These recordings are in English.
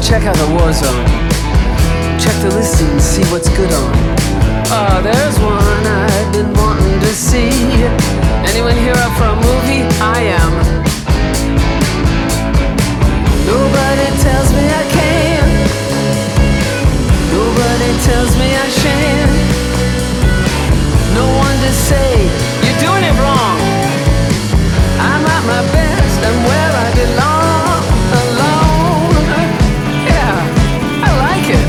check out the war zone. Check the listings, see what's good on. Oh, there's one I've been wanting to see. Anyone here up for a movie? I am. Nobody tells me I can. Nobody tells me I shan't. No one to say, you're doing it wrong. I'm at my best, I'm where I belong. Alone. Yeah, I like it.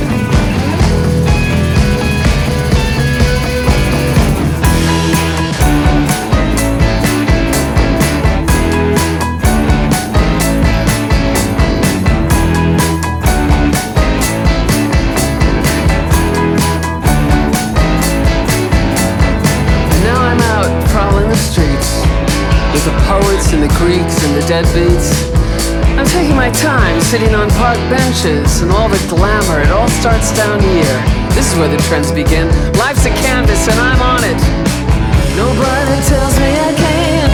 Now I'm out prowling the streets with the poets and the Greeks and the deadbeats. I'm taking my time sitting on park benches, and all the glamour, it all starts down here. This is where the trends begin. Life's a canvas and I'm on it. Nobody tells me I can.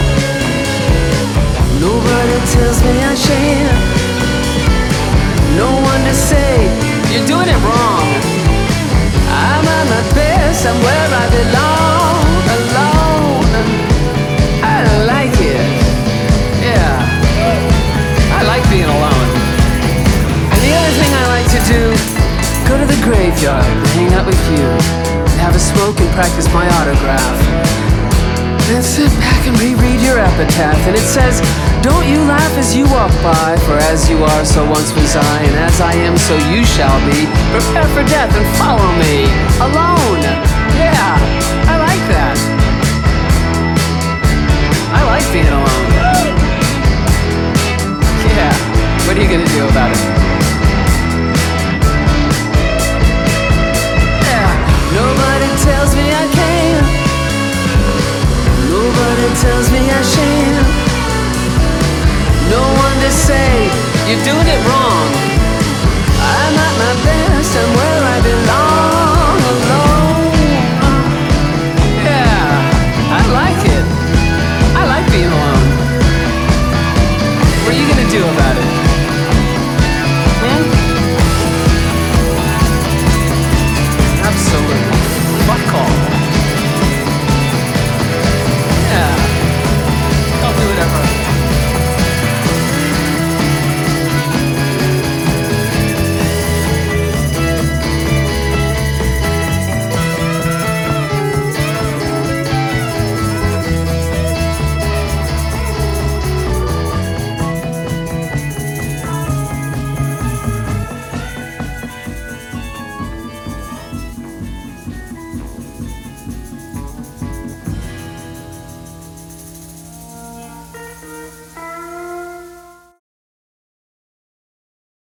Nobody tells me I shan't. No one to say, you're doing it wrong. I'm at my best, I'm where I belong. Alone. I like it. Yeah, I like being alone. And the other thing I like to do, go to the graveyard and hang out with you, and have a smoke and practice my autograph. Then sit back and reread your epitaph, and it says, don't you laugh as you walk by, for as you are, so once was I, and as I am, so you shall be. Prepare for death and follow me. Alone. Yeah, I like that. I like being alone. Yeah, what are you gonna do about it? Yeah, nobody tells me I can. Nobody tells me I shan't. No one to say, you're doing it wrong. I'm at my best, I'm where